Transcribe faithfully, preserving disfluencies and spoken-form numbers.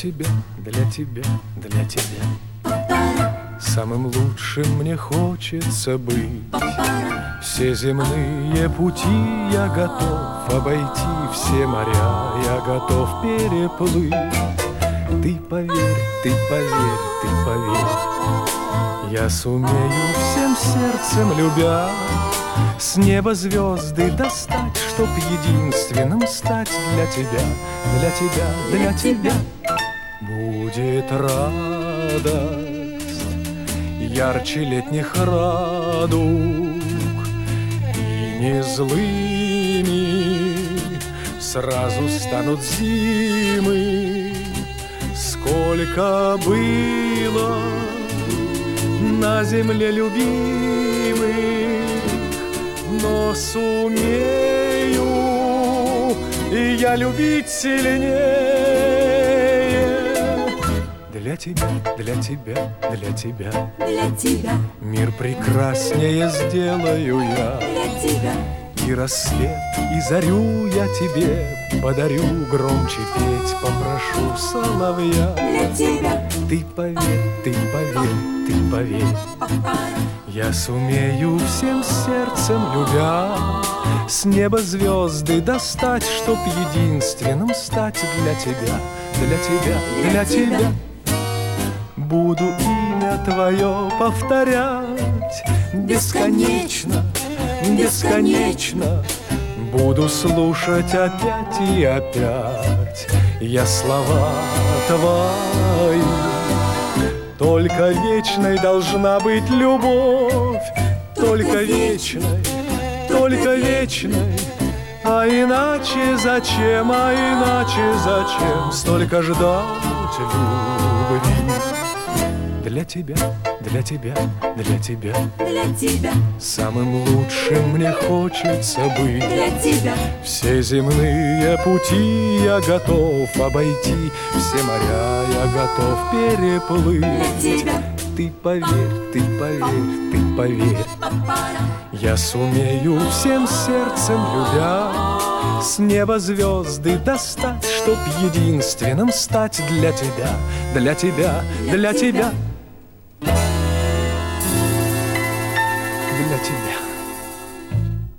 тебя, для тебя, для тебя. Самым лучшим мне хочется быть. Все земные пути я готов обойти, все моря я готов переплыть. Ты поверь, ты поверь, ты поверь, я сумею всем сердцем любя с неба звезды достать, чтоб единственным стать для тебя, для тебя, для тебя. Будет радость ярче летних радуг, и не злыми сразу станут зимы. Сколько было на земле любимых, но сумею и я любить сильнее. Для тебя, для тебя, для тебя, для тебя мир прекраснее сделаю я. для тебя И рассвет, и зарю я тебе подарю, громче петь попрошу соловья. для тебя Ты поверь, ты поверь, ты поверь, я сумею всем сердцем любя с неба звезды достать, чтоб единственным стать для тебя, для тебя, для тебя. Буду имя твое повторять бесконечно, бесконечно. Буду слушать опять и опять я слова твои. Только вечной должна быть любовь, только вечной, только вечной. А иначе зачем, а иначе зачем столько ждать любви? Для тебя, для тебя, для тебя, для тебя самым лучшим мне хочется быть. для тебя Все земные пути я готов обойти, все моря я готов переплыть. для тебя Ты поверь, ты поверь, ты поверь, я сумею всем сердцем любя с неба звезды достать, чтоб единственным стать для тебя, для тебя, для тебя, для тебя.